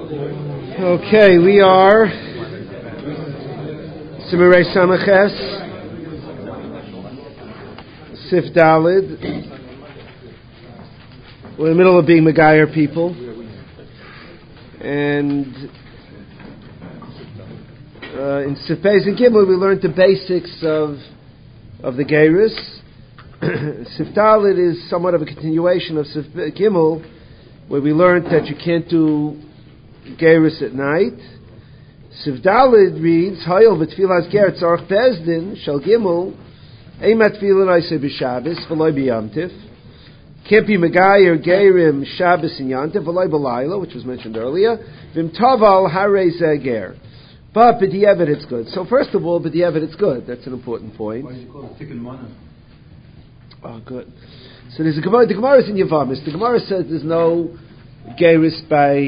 Okay, we are Simirei Samaches, Sif Dalid. We're in the middle of being Megayer people, and in Sif Beis and Gimel we learned the basics of the Geirus. Sif Dalid is somewhat of a continuation of Sif Gimel, where we learned that you can't do Geirus at night. Sif Dalid reads, Hayol v'tfilas ger tzarech bezdin shel Gimel eimat tfilas oiseh b'Shabbos v'loy b'Yom can't be Megayer Gerim Shabbos and Yom Tov v'loy b'Layla, which was mentioned earlier. V'im taval harei zeh ger. But b'di'evet it's good. So first of all, b'di'evet it's good. That's an important point. Why do you call it tikkun mana? Oh, good. So there's a Gemara. The Gemara is in Yavamis. The Gemara says there's no Geirus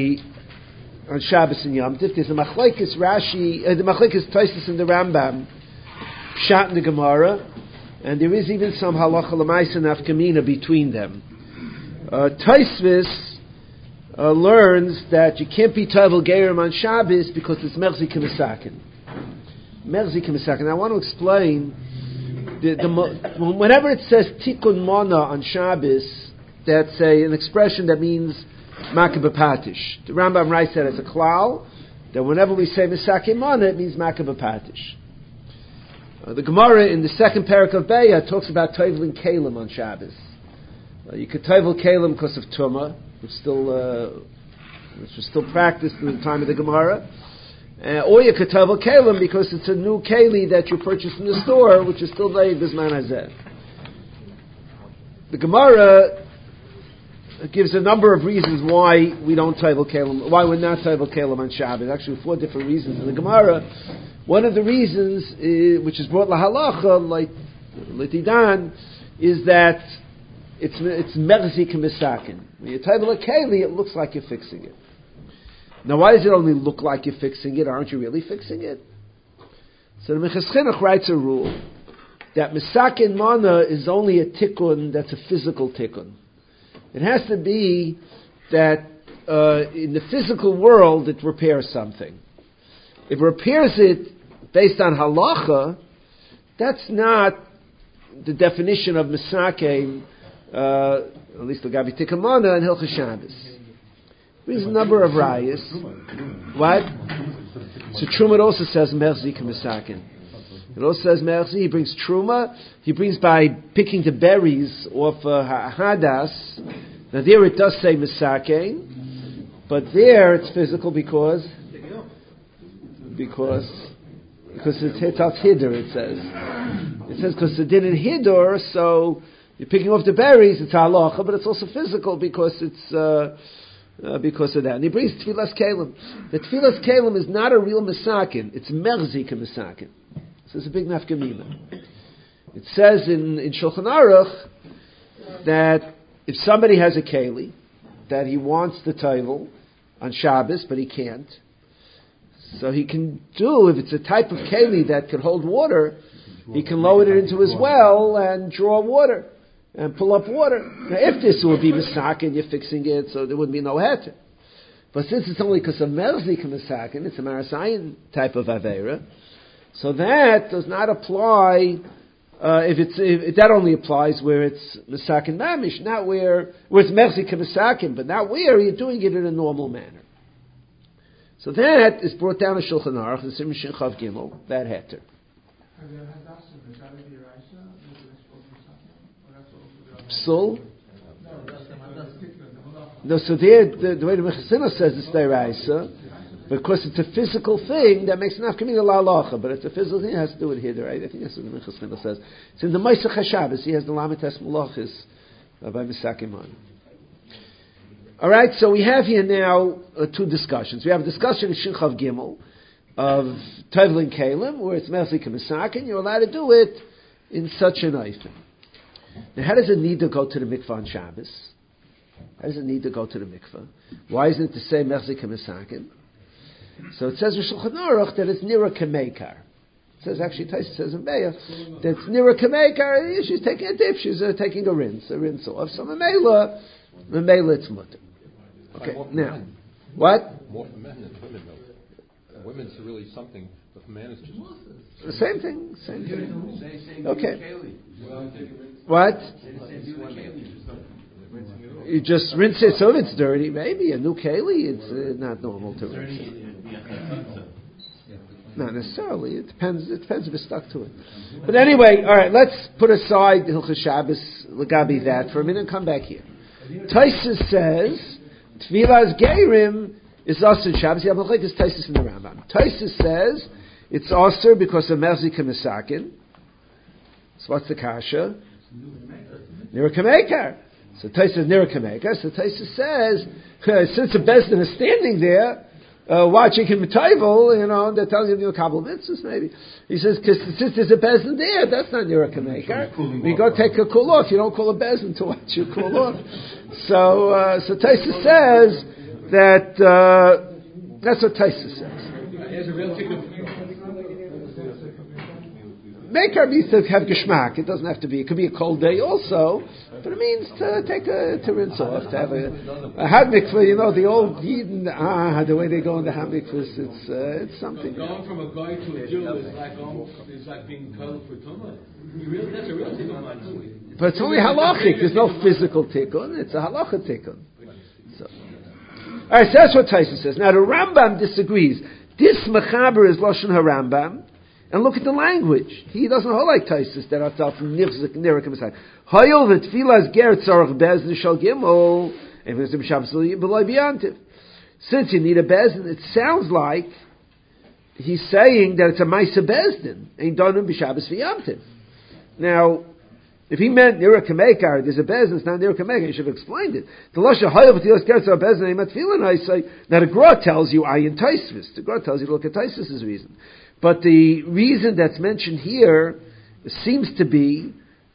on Shabbos and Yom Tov. There's a Machlekes Rashi, the Machlekes Tosfos and the Rambam, Pshat in the Gemara, and there is even some halacha l'maisa nafkamina between them. Tosfos learns that you can't be Tovel Gerim on Shabbos because it's Merzi K'Mesakin. Merzi K'Mesakin. I want to explain. Whenever it says Tikkun Mana on Shabbos, that's an expression that means Makeh B'Patish. The Rambam writes that as a klal, that whenever we say Mesakin Mana, it means Makeh B'Patish. The Gemara in the second parak of Be'ah talks about Toveling Kalim on Shabbos. You could Tovel Kalim because of Tumah, which was still practiced in the time of the Gemara. Or you could Tovel Kalim because it's a new Keli that you purchase in the store, which is still made Bisman Hazeh. The Gemara gives a number of reasons why we don't Tovel Kalim, why we're not Tovel Kalim on Shabbos. Actually, 4 different reasons in the Gemara. One of the reasons, which is brought lahalacha, like Litidan, is that it's merzi k'misakin. When you Tovel a Keli, it looks like you're fixing it. Now, why does it only look like you're fixing it? Aren't you really fixing it? So the Minchas Chinuch writes a rule that Mesakin Mana is only a tikkun that's a physical tikkun. It has to be that in the physical world it repairs something. If it repairs it based on halacha, that's not the definition of Mesakin, at least the Gabi Tikkun Mana and Hilchos Shabbos. Brings a number of rayas. What? So Truma also says Merzi K'Mesakin. It also says Merzi. He brings Truma. He brings by picking the berries off Hadas. Now there it does say Mesakin, but there it's physical because it's Hitat Hidur. It says because it didn't Hidur, so you're picking off the berries. It's halacha, but it's also physical because it's. Because of that. And he brings Tfilas Kalim. The Tfilas Kalim is not a real Mesakin. It's Merzi K'Mesakin. So it's a big nafkamina. It says in Shulchan Aruch that if somebody has a Keli, that he wants the Tovel on Shabbos, but he can't, so he can do, if it's a type of Keli that can hold water, he can lower it into his well and draw water. And pull up water. Now, if this would be Mesakin, you're fixing it, so there wouldn't be no heter. But since it's only because of Merzi K'Mesakin, it's a Marasayan type of Aveira, so that does not apply, if that only applies where it's Mesakin Mamish, not where it's Merzi K'Mesakin, but not where you're doing it in a normal manner. So that is brought down to Shulchan Aruch, the Simon Shin Chav Gimel, that heter. Psul? No, so there, the way the Minchas Chinuch says it's Deiraisa, because it's a physical thing that makes nafkamina la'alacha, but it's a physical thing, it has to do with here, right? I think that's what the Minchas Chinuch says. It's in the Maisach HaShabbos, he has the Lamites Malachis by Mesakin Mana. Alright, so we have here now 2 discussions. We have a discussion in Shin Chav Gimel of Toveling Kalim, where it's Merzi K'Mesakin, you're allowed to do it in such an item. Now, how does it need to go to the mikvah on Shabbos? How does it need to go to the mikvah? Why isn't it the same Merzi K'Mesakin? So it says in Shulchan Aruch that it's Nira K'Meikar. It says, actually, Taisa says in Be'ah, that it's Nira K'Meikar, she's taking a dip, she's taking a rinse off. So Memela it's mutter. Okay, now, What? More for men than women, though. Women's really something, but for men it's just... The same thing. Okay. What? You just rinse it so it's dirty. Maybe a new keli, it's not normal to rinse it. Not necessarily. It depends if it's stuck to it. But anyway, all right. Let's put aside Hilchos Shabbos Lagabi that for a minute and come back here. Taisus says Tfilas Geirim is also Shabbos. Yeah, but like this Taisus in the Rambam. Taisus says it's also because of Merzik Misakin. So what's the kasha? Nira Kamekar. So Taisus Nira Kamekar. So Taisus says since the Bezdin is standing there. Watching him taivel, they're telling him couple mitzvahs maybe. He says, because since there's a bezin there, that's not near a kamekar. You go take a cool off. You don't call a bezin to watch you cool off. So Taisa says that that's what Taisa says. Makar means to have geschmack. It doesn't have to be. It could be a cold day also, but it means to rinse off, to have a hamikvah. The old Yidden, the way they go in the hamikvahs, it's something. Going from a guy to a Jew is like being told for tumah. That's a real tikkun. But it's only halachic. There's no physical tikkun. It's a halacha tikkun. So, all right. So that's what Taisa says. Now the Rambam disagrees. This mechaber is lashon harambam. And look at the language. He doesn't hold like Taisus that are taught from Nirzik Nirikim aside. Hayol v'tfilas ger tzarach bezin shal gimel and v'zim shabbos b'loy biyantiv. Since you need a bezin, it sounds like he's saying that it's a ma'isa bezdin and donim b'shabbos v'yamtiv. Now, if he meant Nirikim Ekar, there's a bezin, it's not Nirikim Ekar, he should have explained it. The lasha hayol v'tfilas ger tzarach bezin and matfilan I say. Now the Gra tells you ayin Taisvis. The Gra tells you to look at Taisvis' reason. But the reason that's mentioned here seems to be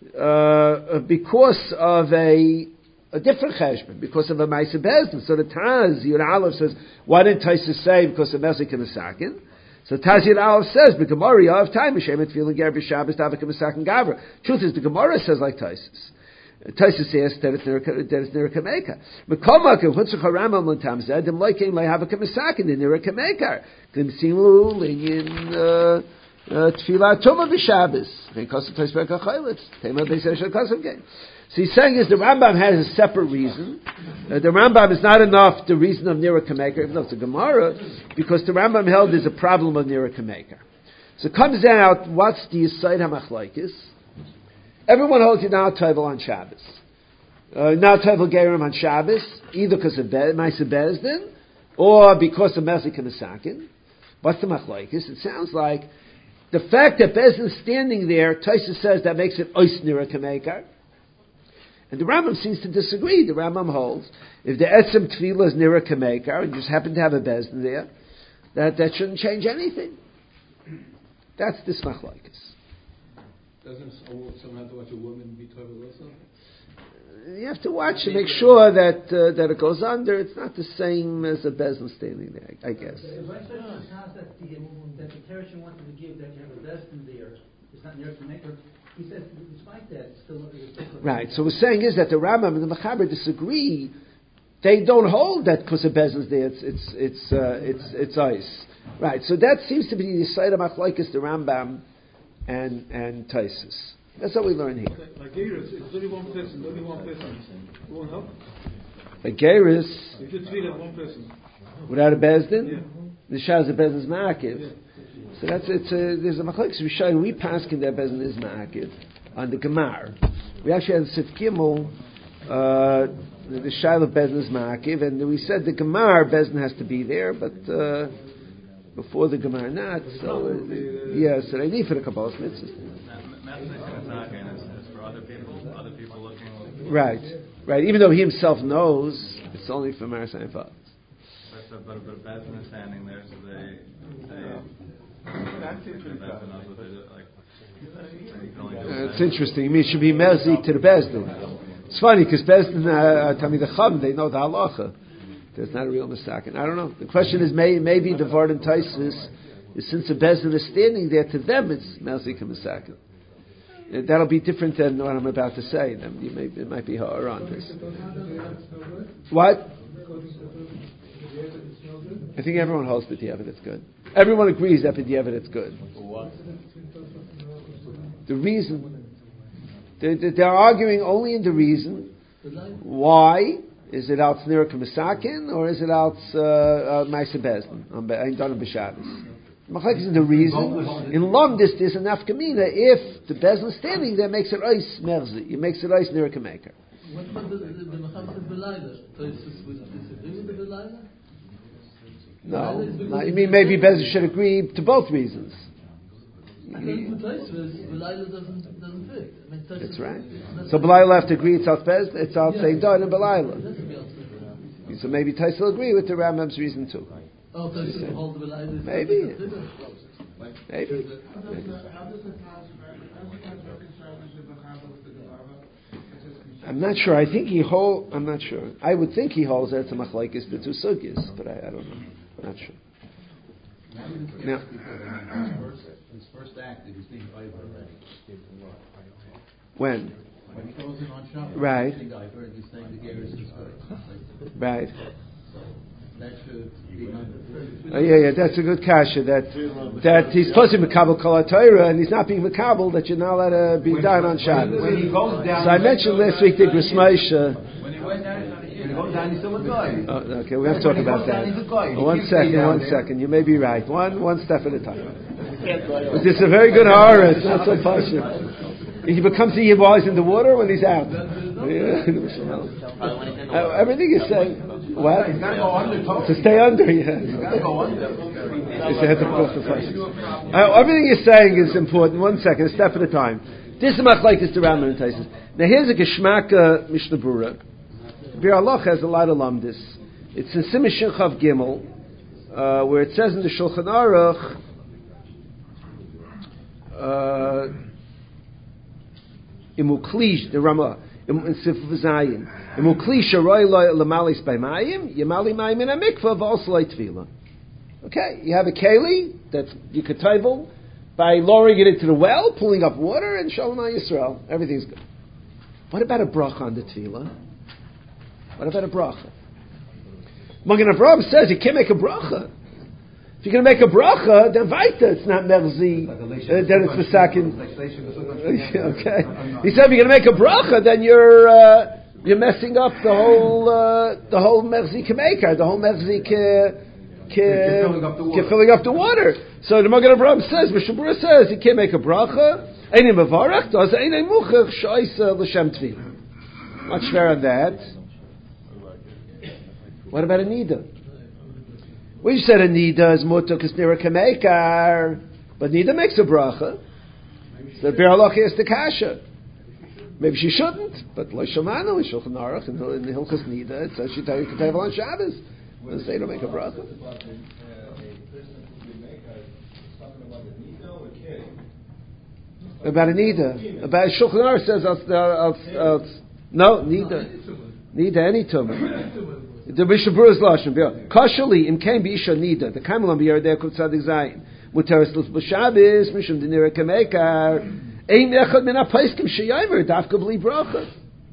because of a different cheshbon, because of a ma'aseh bezdin. So the Taz Yud Aleph says, why didn't Taisus say because of Mezik and Mesakin? So Taz Yud Aleph says, the Gemara of time Hashem et feeling ger b'Shabbos davik Mesakin gavra. Truth is, the Gemara says like Taisus. Taisus says that it's Nira Kamekar. Mekomak of Hutzach Haramam Lantam Zed, them liking Lehavak Mesakin, the Nira Kamekar. Glimsilu, Linyan, Tfilah Tumah B'Shabbos. Because of Taisberg HaChaylitz. Tema B'Sesha Kasav Game. So he's saying is the Rambam has a separate reason. The Rambam is not enough the reason of Nira Kamekar, even though it's a Gemara, because the Rambam held there's a problem of Nira Kamekar. So it comes out, what's the Yisayid HaMachlaikis? Everyone holds you now Taivel on Shabbos. Now Taivel Gerim on Shabbos, either because of Ma'aseh Bezdin, or because of Mezik and Mesakin. What's the Machlaikis? It sounds like the fact that Bezdin is standing there, Taisa says that makes it Ois Nira Kamekar. And the Rambam seems to disagree. The Rambam holds, if the Etzem Tefillah is Nira Kamekar, and you just happen to have a Bezdin there, that shouldn't change anything. That's this Machlaikis. Doesn't someone have to watch a woman be toivel also? You have to watch to make sure that it goes under. It's not the same as a bezdin standing there, I guess. That the Tereshin wanted to give that you have a bezdin there. It's not near to make her. He says, despite that, it's still right. So what we're saying is that the Rambam and the Mechaber disagree. They don't hold that because a bezdin's there. It's ice. Right. So that seems to be the side of Machlaikis, the Rambam and Taisus. That's what we learn here. Like Geiris, it's only one person. It won't help. Like Geiris, if you treat it one person without a bezdin, yeah. The shaz of bezdin is ma'akiv. Yeah. So there's a machlokes Rishayim. We paskin that bezdin is ma'akiv on the Gemar. We actually had Sif Gimel. The shayla of bezdin is ma'akiv, and we said the Gemar bezdin has to be there, but before the Gemara not. So so they need for the Kabbalah mitzvahs. Is for other people looking. Right. Even though he himself knows, it's only for Maris and Fathers. But Bezdin is standing there, so they that's interesting. It's interesting. I mean, it should be merzik to the Bezdin. It's funny because Bezdin, Talmidei Chacham, they know the halacha. There's not a real mistaken. I don't know. The question is maybe the Vardan Taisus is since the Bezdin is standing there, to them it's merzik and mistaken. That'll be different than what I'm about to say. It might be hard on this. What? I think everyone holds b'diavad it's good. Everyone agrees that b'diavad it's good. The reason they're arguing only in the reason why is it out Snira Kamasakin or is it out Maisa Bezdin? I'm done in B'Shabbos. Machlek is in the reason. In Lomdis, there's an nafkamina. If the Bezdin is standing there, makes it ice merzi. It makes it ice Nira Kamaker. What about the Mechamach Belayla? Tosis would disagree with the Belayla? No, you mean maybe Bezdin should agree to both reasons. Belayla doesn't fit. That's right. So Belayla have to agree it's out Bezdin, it's out Seidan and Belayla. So maybe Tais will agree with the Rambam's reason too. Oh, Tais will hold the Belayla. Maybe. I'm not sure. I think I'm not sure. I would think he holds that it's a machlekes the two sugyas, but I don't know. I'm not sure. Now, his first act, he was being over already. when? When he goes in on Shabbat, Right. he's saying the Geras is good. Right. That should be Oh yeah, that's a good kasha. That he's supposed to be Makabel Kol HaTorah, and he's not being Makabel, that you're not allowed to be done on Shabbos. When he goes down, So I mentioned last week the Gris Moshe. when he goes down, he's still a guy. Oh, okay, we have to talk about that. One second. You may be right. One step at a time. But this is a very good horror. It's not so partial. He becomes a Yibaz in the water when he's out. Everything is saying, what? He's got to go under. To stay under, yeah. He's got to go under. Everything you're saying is important. 1 second, a step at a time. This is machlekes the Rambam and Taisus. Now here's a Geshmaka Mishnah Brura. Bir Allah has a lot of lamdis. It's in Simishin Chav Gimel, where it says in the Shulchan Aruch, Imuklish, the Ramah, in Sif V'Zayin, Imuklish Aroy Lamalis by Mayim, Yamali Mayim in a mikvah, also like Tvila. Okay, you have a keli that you could table by lowering it into the well, pulling up water, and Shalom Yisrael. Everything's good. What about a bracha on the Tefillah? What about a bracha? Magen Avraham says you can't make a bracha. If you're going to make a bracha, then vaita, it's not merzi, then it's masakin. Okay. He said if you're going to make a bracha, then you're messing up the whole merzi kemekar, the whole merzi filling up the water. So the Magen Avraham says, Mishabura says you can't make a bracha. Einay mevarach, does einay muchach shoysa l'shem tefillah. Much fair on that. What about a nida? We said a nida is mutuk is nira kamekar, but nida makes a bracha. So the Be'alach is the kasha. Maybe she shouldn't, but lo shamanu in Shulchan Aruch in the Hilchos Nida it says she tell you can table on Shabbos. Doesn't say don't make a bracha. About a nida, about Shulchan Aruch says no nida any tumah. The Mishabura's lashon. Kashali im kain b'isha nida. The kaimelam b'yardei kol tzadik zayin. Muteres l'f b'Shabbos mishum d'nira kamekar. Ein echad min ha'paiskim sheyamer dafka b'li bracha.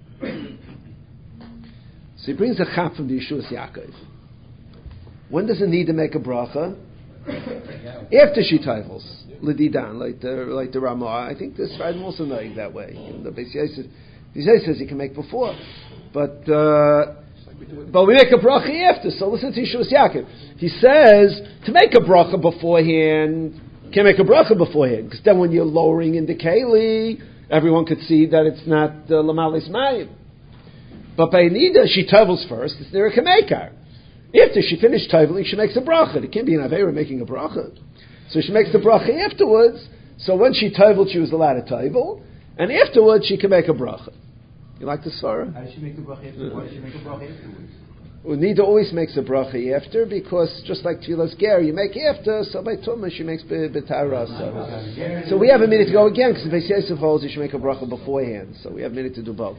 So he brings a chap from the Yeshuas Yaakov. When does a nida make a bracha? After she tivels l'didan, like the Ramah. I think this Friday also knowing that way. The Beis Yosef says he can make before, but we make a bracha after. So listen to Yeshuas Yaakov. He says to make a bracha beforehand, can't make a bracha beforehand because then when you're lowering in the keli, everyone could see that it's not lamalis mayim. But by nida, she tovels first. It's nira kamekar. After she finished toveling, she makes a bracha. It can't be an avera making a bracha. So she makes the bracha afterwards. So when she toveled, she was allowed to tovel, and afterwards she can make a bracha. You like the svara? How does she make the bracha afterwards? Why does she make a bracha afterwards? Well, Nida always makes a bracha after, because just like Tfilas Ger, you make after, so by Tumah she makes B'tara. So we have a minute to go again, because Beis Yosef holds you should make a bracha beforehand, so we have a minute to do both.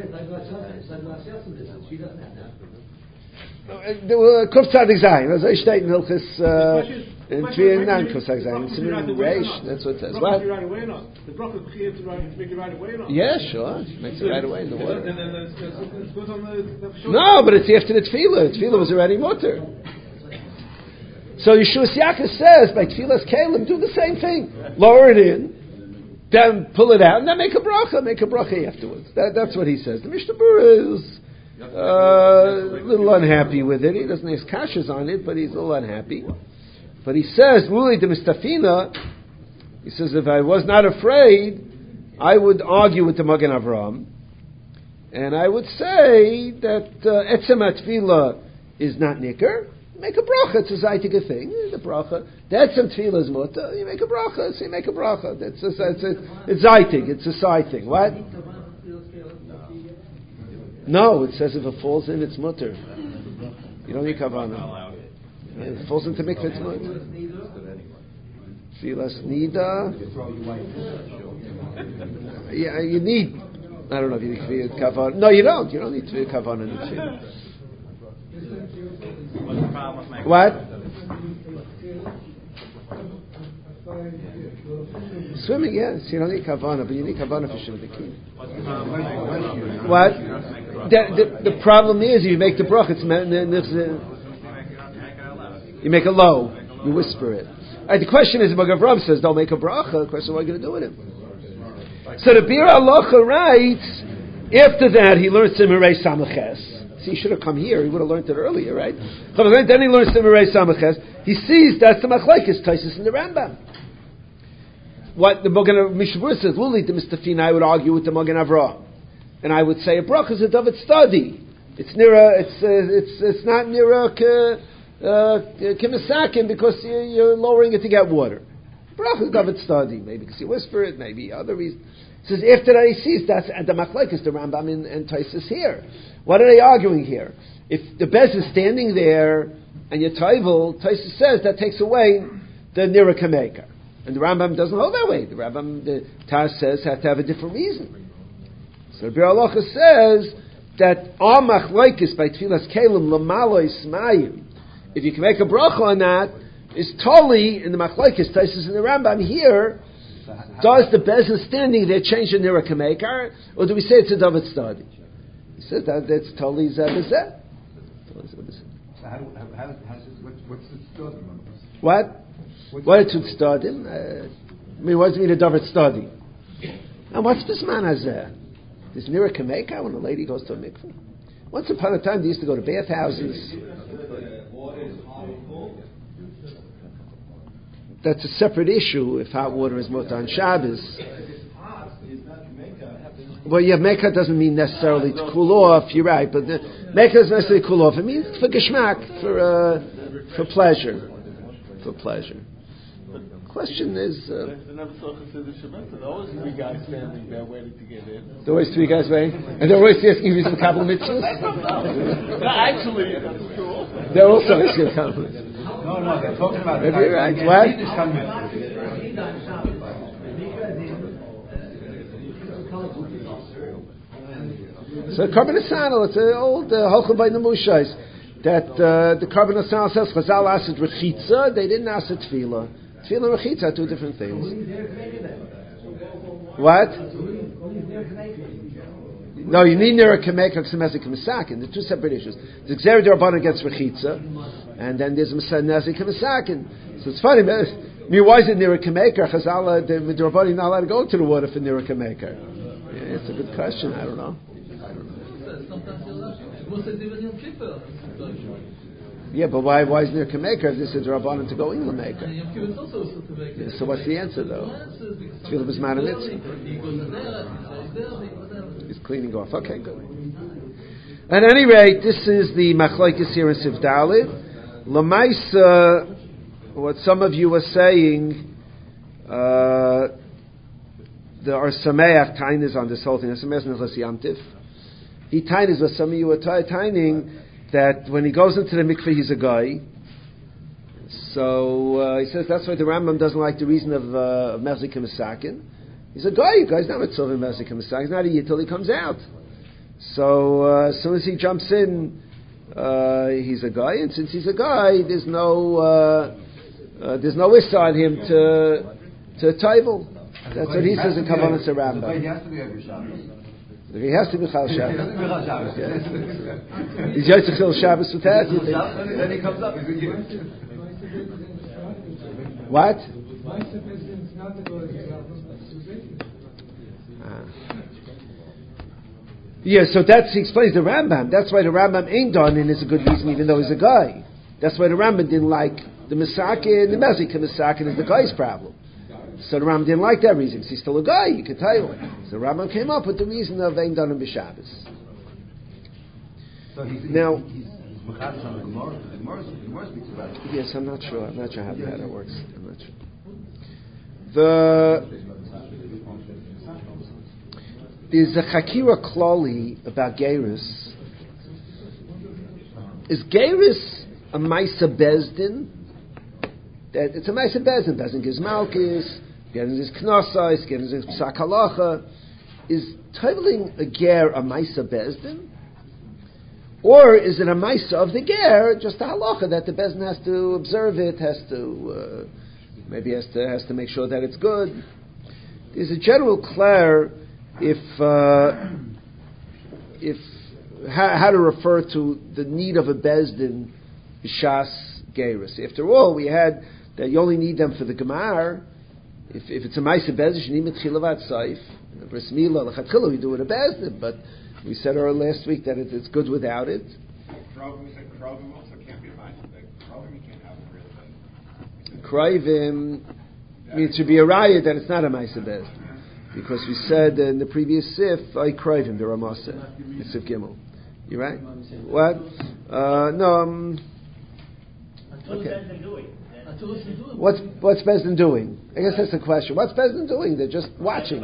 Kuf Tzadik Zayin, as I state in Hilchis, in Trianan Kuf Tzadik Zayin, Simin Reish, that's what it says. What? The bracha to make it right away or not? Yeah, sure. She makes it right away in the water. And then it goes on the No, but it's after the Tefillah. The Tefillah was already mutter. So Yeshua Yaakov says, by Tfilas Kalim, do the same thing. Lower it in, then pull it out, and then make a bracha afterwards. That's what he says. The Mishnah Berurah is a little unhappy with it. He doesn't ask kashas on it, but he's a little unhappy. But he says, Ruli de Mistafina, he says, if I was not afraid, I would argue with the Magen Avraham, and I would say that Etzem HaTfilah is not Nicker. Make a bracha. It's a zaytig thing. The bracha. That's some tefillah is mutter. You make a bracha. So you make a bracha. It's zaytig. It's a side thing. What? No, it says if it falls in, it's mutter. You don't need kavanah. If it falls into mikveh, it's mutter. Tefillah nida. Yeah, you need. I don't know if you need kavanah. No, you don't. You don't need to kavanah in the tefillah. What's the problem with making What? Swimming, yes. You don't need kavanah, but you need kavanah for shivdiki. What? The problem is you make the bracha. You make a low. You whisper it. The question is, Magen Avraham says, don't make a bracha. The question is, what are you going to do with him? So the Bir Halacha writes, after that he learns Simirei Samaches. He should have come here. He would have learned it earlier, right? Then he learns Simirei Samaches. He sees that's the Machlekes Taisus in the Rambam. What the Magen Mishnah Berurah says, Luli the Mistafina, I would argue with the Magen Avraham, and I would say a bracha is a David study. It's not near Kimisakin because you're lowering it to get water. Bracha is David study, maybe because you whisper it, maybe other reasons. He says after that he sees that's the Machlekes the Rambam and Taisus here. What are they arguing here? If the Bez is standing there and you're Taivel, Taisus says that takes away the Nira Kameka. And the Rambam doesn't hold that way. The Rambam, the Taz says, has to have a different reason. So the Bir Halacha says that Al Machlekes by Tfilas Kalim Lamalo Ismayim, if you can make a bracha on that, is totally in the Machlekes, Taisus in the Rambam here. Does the Bez is standing there change the Nira Kameka, or do we say it's a David study? He says that's totally zeh. So what's the study? What? What it should study? I mean, what does it mean a David study? And what's this man has there? This Nira Kameka when a lady goes to a mikveh? Once upon a time, they used to go to bathhouses. That's a separate issue if hot water is mutter on Shabbos. Well, yeah, Mecca doesn't mean necessarily to cool off. You're right, but Mecca doesn't necessarily cool off. It means for geschmack, for pleasure, Question is, There always three guys standing there waiting to get in. There always three guys waiting, and they're always asking you some couple of mitzvahs. No, actually, that's cool. They're also asking a couple of mitzvahs. No, they're talking about Maybe you're right. What? So Karban Hasanel, it's an old Halchon by Nemushais that the Karban Hasanel says Chazal asked Rechitza, they didn't ask Tefillah. Tefillah and Rechitza are two different things. What? No, you need Nira Kameka Ksemezik Kmesakin. They're two separate issues. The Gzera D'Rabbanan against Rechitza, and then there's Mesanezik Kmesakin. So it's funny, I mean, why is it Nira Kameka? Chazal, the D'Rabbanan not allowed to go to the water for Nira Kameka. Yeah, it's a good question. I don't know. Yeah, but why is there Kameka if this is Rabbanan to go in Lameka? Yeah, so what's the answer though? Tefillah b'zman mitzvah. He's cleaning off. Okay, good. At any rate, this is the Machlokes here in Sif Daled. Lamaisa, what some of you were saying, there are Sameach Tainas on this whole thing. Sameach Nechlas Yamtiv. He tainas, but some of you were taining that when he goes into the mikveh, he's a guy. So he says that's why the Rambam doesn't like the reason of Mezlik Masakin. He's a guy. You guys know it's over Mezlik Masakin. He's not a yid till he comes out. So as soon as he jumps in, he's a guy, and since he's a guy, there's no issa on him to taivel. That's what he says in Kavanah Rambam. He has to be every Shabbos. He has to be Chal Shabbos. He's Yitzchak Chil Shabbos with that. Then he comes up. What? Yeah, so he explains the Rambam. That's why the Rambam ain't done, and is a good reason, even though he's a guy. That's why the Rambam didn't like the Misakin, the Mezika Misakin is the guy's problem. So the Rambam didn't like that reason. He's still a guy, you can tell you. So the Rambam came up with the reason of ain't done in B'Shabbos. So he's Mechadish on the Gemara. The Gemara speaks about it. Yes, I'm not sure how that works. I'm not sure. There's a Chakira Klali about Geirus. Is Geirus a Maisa Bezdin? That it's a Maisa Bezdin. Bezdin gives Malkis, gives his Knosais, gives his Psak Halacha. Is titling a Ger a Maisa Bezdin? Or is it a Maisa of the Ger, just a Halacha that the Bezdin has to observe it, has to make sure that it's good? There's a general clear how to refer to the need of a Bezdin Shas Geirus. After all, we had that you only need them for the Gemar. If it's a Maisa Bezdin, you need Mitchilavat Saif. Bris Milah, L'Chatchila, we do it a Bezdin, but we said last week that it's good without it. Krovim also can't be a Maisa Bezdin. Krovim you can't have a real Bezdin. Krovim means to be a riot that it's not a Maisa Bezdin. Because we said in the previous Sif, I cried him, the Ramasa. Sif Gimel. You right? What? No, okay. What's Bezdin doing? I guess that's the question. What's Bezdin doing? They're just watching.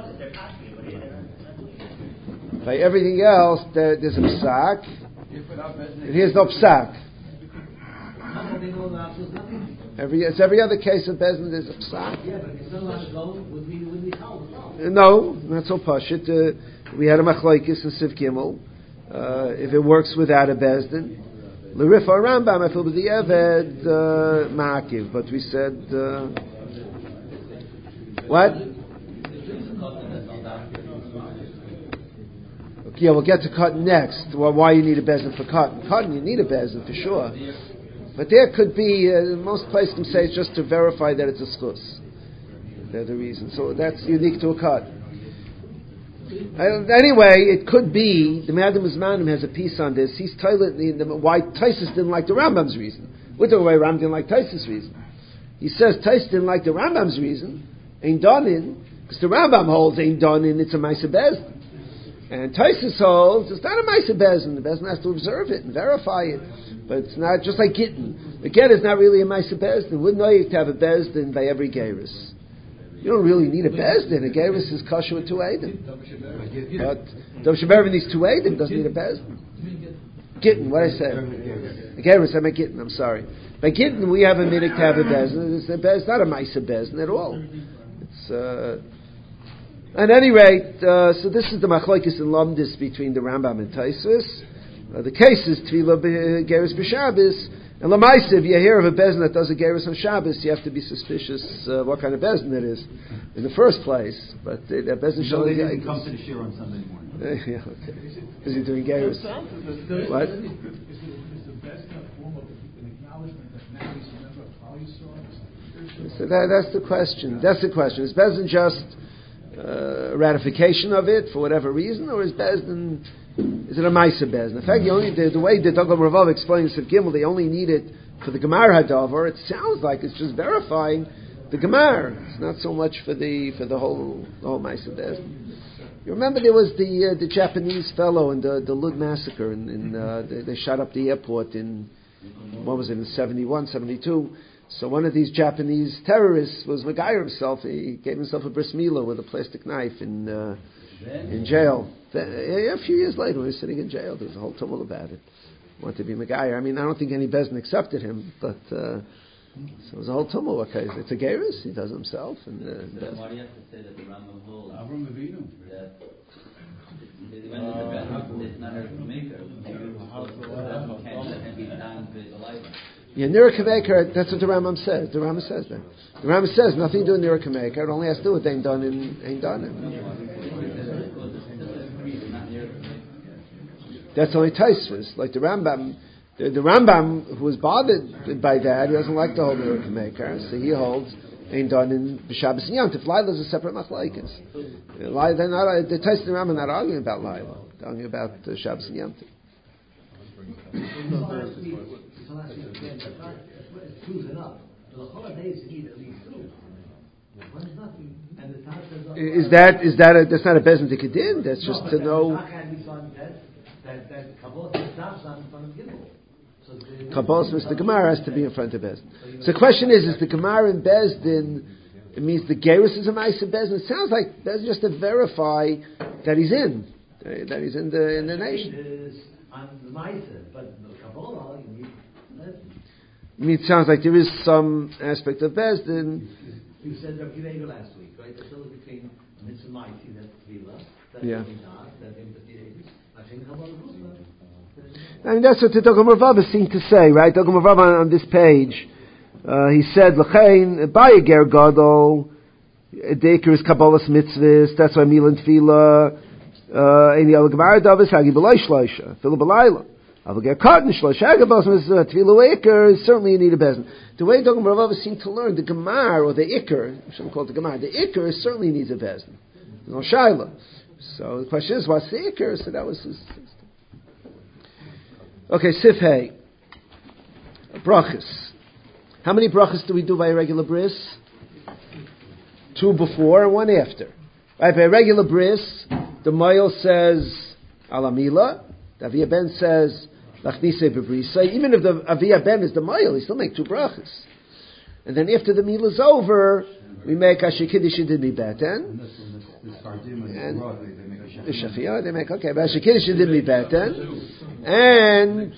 By everything else, there's a psak. And here's no psak. Every other case of Bezdin, there's a psak. Yeah, but it's not allowed to go with the house. No, not so pashit. We had a machlokes in Sif Gimel. If it works without a Bezdin, l'rif Rambam, I feel with the Eved ma'akiv. But we said what? Yeah, we'll get to cotton next. Well, why you need a Bezdin for cotton? Cotton, you need a Bezdin for sure. But there could be most places can say it's just to verify that it's a schus. They're the reason. So that's unique to a cut. Anyway, it could be the Madam Uzmanim has a piece on this. He's telling why Taisus didn't like the Rambam's reason. With the way Ram didn't like Taisus' reason. He says Taisus didn't like the Rambam's reason. Ain't done in because the Rambam holds ain't done in. It's a Maisa Bezdin. And Taisus holds it's not a Maisa Bezdin. The Bezdin has to observe it and verify it. But it's not just like Gittin. The Get is not really a Maisa Bezdin. Wouldn't know you have to have a Bezdin by every Geirus. You don't really need a Bezdin. A Geirus is kosher with 2 Eidim. But Dov Shemervin needs 2 Eidim, doesn't need a Bezdin. Gittin, what I said. A Geirus, I meant Gittin, I'm sorry. By Gittin, we have a minik to have a Bezdin. It's not a Maisa Bezdin at all. It's, at any rate, so this is the machlokes and lamdis between the Rambam and Taisus. The case is Tefillah Geirus b'Shabbos. And Lamaisa, if you hear of a Bezdin that does a Geirus on Shabbos, you have to be suspicious what kind of Bezdin it is in the first place. But that Bezdin so they didn't come to the shir on Sunday morning. Yeah, okay. Because you're doing Geirus. What? Is the Bezdin a form of an acknowledgement that now he's a member of Klal Yisrael? So that's the question. That's the question. Is Bezdin just ratification of it for whatever reason, or is Bezdin... Is it a Maisa Bezdin? In fact, the way the Dagam Ravav explains Sif Gimel, they only need it for the Gemar Hadavar. It sounds like it's just verifying the Gemar. It's not so much for the whole Maisa Bezdin. You remember there was the Japanese fellow in the Lud massacre, they shot up the airport in what was it in 71, 72. So one of these Japanese terrorists was Megayer himself. He gave himself a bris milah with a plastic knife in jail. A few years later, when he was sitting in jail, there was a whole tumult about it. Wanted to be Megayer. I mean, I don't think any Bezdin accepted him, but so it was a whole tumult. Okay, it's a Geirus. He does it himself. And why do you have to say that the Rambam holds Avram Avinu. that when the Bezdin is not a maker, can't be done with the life? Yeah, Nirakameker, that's what the Rambam says. The Rambam says that. The Rambam says nothing to do with Nirakameker. It only has to do with ain't done in. That's only Taisvus. Like the Rambam The Rambam, who was bothered by that, he doesn't like to hold Miracle Maker, so he holds ain't done in Shabbos and Yom Tov. Laila is a separate machlokes. They're not. The Tais and Rambam are not arguing about Laila. They're arguing about Shabbos and Yom Tov. Is that that's not a bezin dikadin? That's just to know. Kabbalah the Gemara has to be in front of Bezdin. So the question is the Gemara in Bezdin, it means the Gerus is a Maisa Bezdin? It sounds like that's just to verify that he's in the nation. I mean, it sounds like there is some aspect of Bezdin. You said Rabbi Yehuda last week, right? The still between Mitzvah Maisi, that's Tvila, that's yeah. I mean, that's what the Dogam Rava seemed to say, right? Dogam Rava on this page, he said, "L'chein bayager gadol deker is kabbalas mitzvahs. That's why milan tefila any other gemara davis hagi b'loy shloisha tefila b'layla. Avager cotton shloisha hagabas mitzvah tefila iker is certainly you need a bezin." The way Dogam Rava seemed to learn the gemara or the iker, I shouldn't call it the gemara. The iker certainly needs a bezin. There's no shaila. So the question is, what's the iker? So that was his. Okay, Sif Hey. Brachas. How many brachas do we do by a regular bris? 2 before and 1 after. Right, by a regular bris, the Mayel says Alamila, the Avia Ben says Lachnise Bebrisa. Even if the Avia Ben is the Mayel, he still make 2 brachas. And then after the meal is over, we make Asher Kiddush Dimi Beten. And the Shafiyah, they make, okay, but Asher Kiddush Dimi Beten. And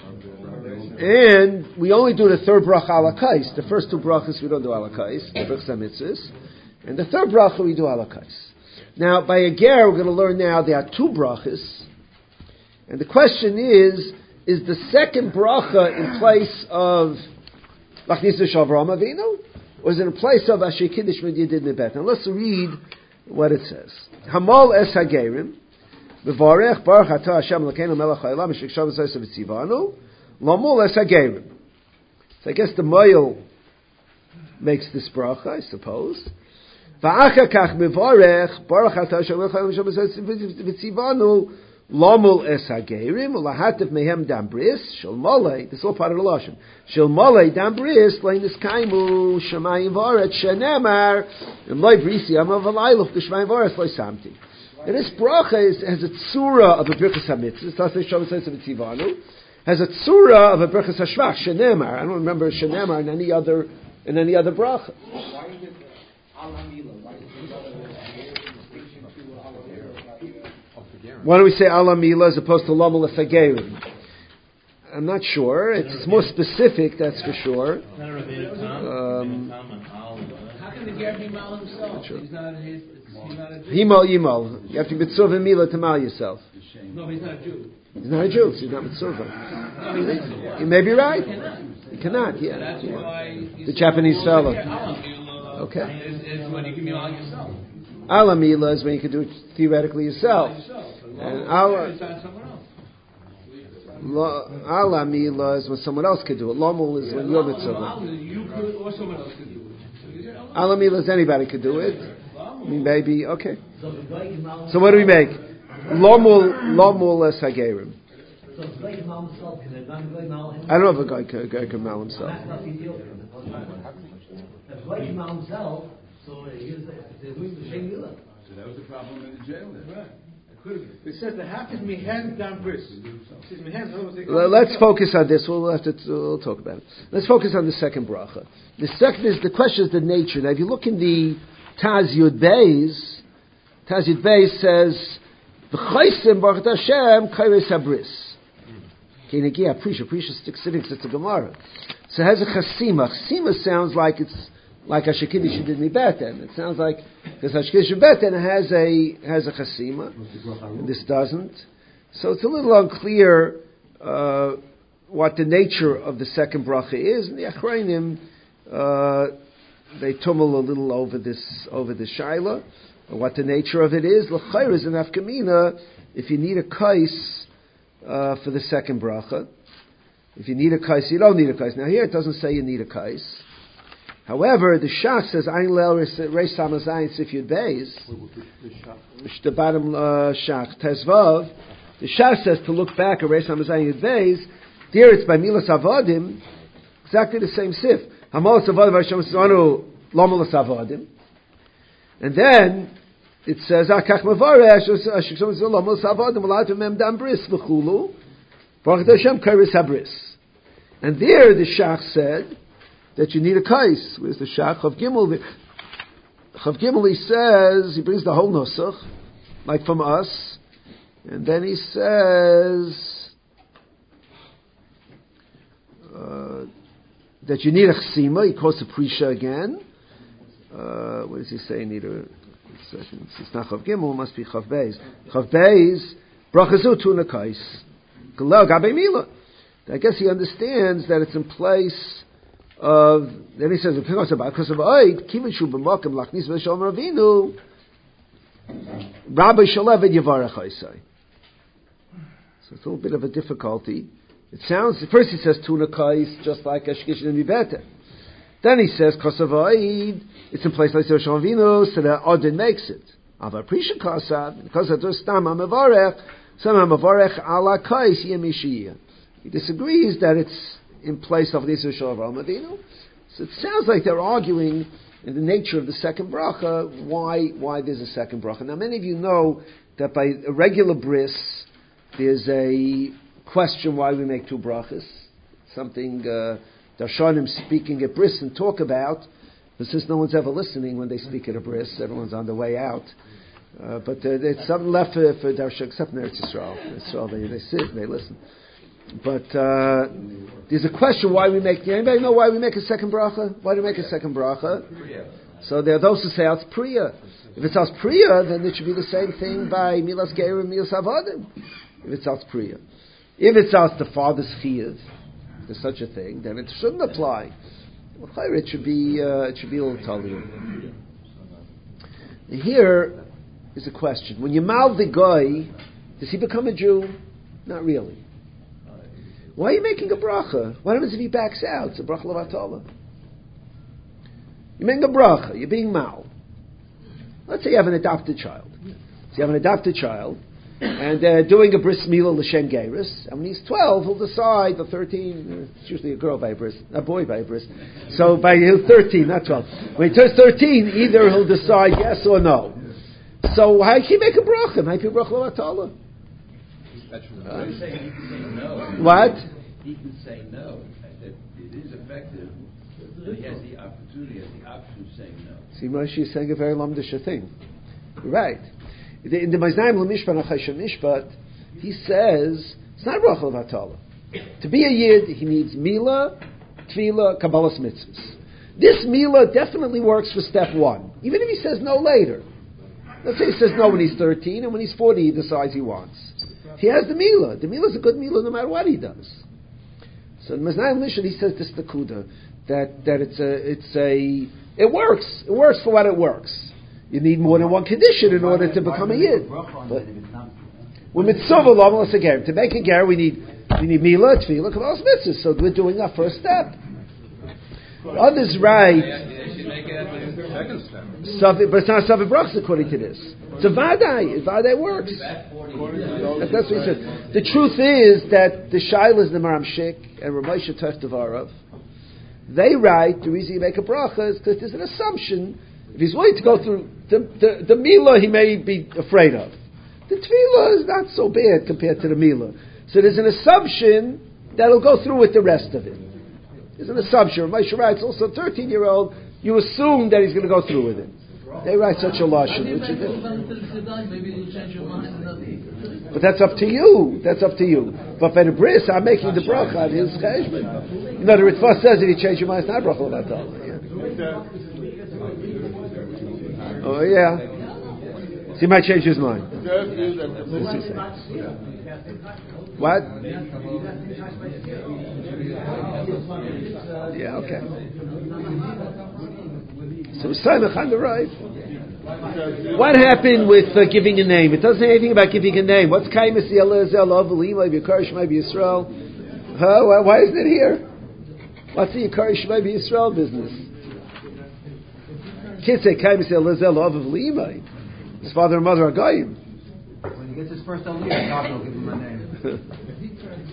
we only do the 3rd bracha ala kais. The first 2 brachas we don't do ala kais, the brachas mitzvahs. And the 3rd bracha we do ala kais. Now, by a ger, we're going to learn now there are 2 brachas. And the question is the 2nd bracha in place of Lachnisa Shavram Avinu? Or is it in place of Asher Kiddush Yidid Mebet? Now let's read what it says. Hamal es hagerim. Mevarech Baruch Atah Hashem Elokeinu Melech Haolam Asher Kshav V'Zayis V'Tzivanu Lamul Es Hagerim. So I guess the Moil makes this bracha, I suppose. V'achar kach mevarech Baruch Atah Hashem Elokeinu Melech Haolam V'Tzivanu Lamul Es Hagerim Ulahativ Mehem Dam Bris Shel Molei. This is all part of the Lashon. Shel Molei Dam Bris Leinis Kaimu Shemayim Varet Shenemar Loi Brisi Amav Alayluch D'Shmayim Varet Loi Samti. And this bracha has a tzura of a birchas hamitzvah. It's not the Shabbat says of Tzivanu. Has a tzura of a birchas hashvach. Shenemar. I don't remember shenemar in any other bracha. Why is it alamila? Why don't we say alamila as opposed to lamul efagerim? I'm not sure. It's more specific, that's for sure. How can the ger be mal himself? He's not a Jew. Himal yimal. You have to be mitzvah mila to mal yourself. No, but he's not a Jew. He's not a Jew, so he's not mitzvah. You may be right. He cannot, yeah. That's why the Japanese fellow. Okay. Is when you can be mal yourself. Alamila is when you can do it theoretically yourself. And Alamila is when someone else could do it. Lomul is when you're mitzvah. You could, or someone else could do it. Alamila is anybody could do it. I mean, maybe, okay. So what do we make? Lomul es hagerim. I don't know if a guy can mal himself. So that was the problem in the jail then. Right. It says the happens mihen dam bris. Let's focus on this. We'll talk about it. Let's focus on the 2nd bracha. The question is the nature. Now, if you look in the Taz Yud Beis says v'chaisim baruch Hashem kaires habris. Okay, Negia Prisha sticks it's a Gemara. So it has a chasima. Chasima sounds like it's like Asher Kiddush Yidid Mibeten. It sounds like because Asher Kiddush Mibeten has a chasima, and this doesn't. So it's a little unclear what the nature of the 2nd bracha is. And the Achrayim they tumble a little over this shaila, what the nature of it is. L'chayr is an afkamina if you need a kais for the 2nd bracha. If you need a kais, you don't need a kais. Now here it doesn't say you need a kais. However, the Shach says Ein Leil Reish Samaz Ein Sif Yud Beis. The bottom Shach Tezvav. The Shach says to look back at Reish Samaz Ein Yud Beis. There it's by Milas Avodim, exactly the same Sif. Hamolas Avodim Hashem Sanu Lomolas Avodim. And then it says Akach Mavaresh Hashem Sanu Lomolas Avodim Alav Mem Dam Bris V'Chulu Baruch Hashem Kairis Habris. And there the Shach said that you need a kais. Where's the Shach? Chav Gimel. Chav Gimel, he says, he brings the whole nusach, like from us, and then he says that you need a chsima. He quotes the Prisha again. What does he say? Need a session. It's not Chav Gimel. It must be Chav Beis. Chav Beis brachazu tuna kais. Galel gabe mila. I guess he understands that it's in place of, then he says, because of Oid, Kivin Shu B'Mokim Lachnis V'Shalom Ravinu, Rabbi Shalev Yavarach Haisai. So it's a little bit of a difficulty. It sounds, first he says Tuna Kais, just like Ashkish and Mibete. Then he says, because of Oid, it's in place like V'Shalom Ravinu, so that Odin makes it. Ava Prisha Kasab, because of Stam HaMavarech, Sam HaMavarech Ala Kais Yemishiyah. He disagrees that it's in place of the Yisur Shal Avraham Avinu. So it sounds like they're arguing in the nature of the second bracha, why there's a second bracha. Now many of you know that by a regular bris, there's a question why we make two brachas. Something Darshanim speaking at bris and talk about, but since no one's ever listening when they speak at a bris, everyone's on the way out. But there's something left for Darshan, except in Eretz Yisrael. They sit and they listen. But there's a question why we make. Anybody know why we make a second bracha? Why do we make a second bracha? So there are those who say it's priya. If it's als priya, then it should be the same thing by milas geir and milas avodim. If it's als priya, if it's als the father's chiyuv, there's such a thing, then it shouldn't apply. Well, it should be a little talier. Here is a question: when you mal the guy, does he become a Jew? Not really. Why are you making a bracha? What happens if he backs out? It's a bracha levatala. You're making a bracha. You're being mal. Let's say you have an adopted child. So you have an adopted child, and they're doing a bris milah l'shem geiris. And when he's 12, he'll decide, or 13, it's usually a girl by a bris, a boy by a bris. So by 13, not 12. When he turns 13, either he'll decide yes or no. So how can you make a bracha? Might be a bracha levatala. What? He can say no. That it is effective. He has the opportunity, has the option of saying no. See, Moshe is saying a very lamdisha thing. You're right. In the Maznaim L'Mishpat Achaysham Mishpat, he says it's not bracha levatala. To be a yid, he needs milah, tefillah, kabbalas mitzvahs. This milah definitely works for step one, even if he says no later. Let's say he says no when he's 13, and when he's 40, he decides he wants. He has the milah. The milah is a good milah no matter what he does. So in Maznai Mishnah he says this Nakuda that it works. It works for what it works. You need more than one condition in order to become a yid. We're mitzvah l'amalas a ger. To make a ger we need milah, tefillah, kabbalas mitzvahs. So we're doing our first step. Others write, but it's not Savit Brachs according to this. It's a Vadai. Vadai works. That's what he said. The truth is that the Shailas, the Maram Shik, and Ramosha Teftavarov, they write the reason you make a bracha is because there's an assumption. If he's willing to go through the milah, he may be afraid of. The tefillah is not so bad compared to the milah. So there's an assumption that he'll go through with the rest of it. There's an assumption. Moshe writes also a 13-year-old, you assume that he's going to go through with it. They write such a lashon, which is but that's up to you. That's up to you. But by the bris, I'm making the bracha on his cheshbon. You know, the Ritva says if you change your mind, it's not bracha levatala. Oh yeah. So he might change his mind. What? Yeah, okay. So Simon on the right. What happened with giving a name? It doesn't say anything about giving a name. What's Kaimis Yelazeh Love Lima Yikarish Maybe Yisrael? Why isn't it here? What's the Yikari Shemai B'Yisrael business? Kids say, Kaim say, Lezel Ovav L'imai. His father and mother are Goyim. When he gets his first Aliyah, God will give him a name. If he turns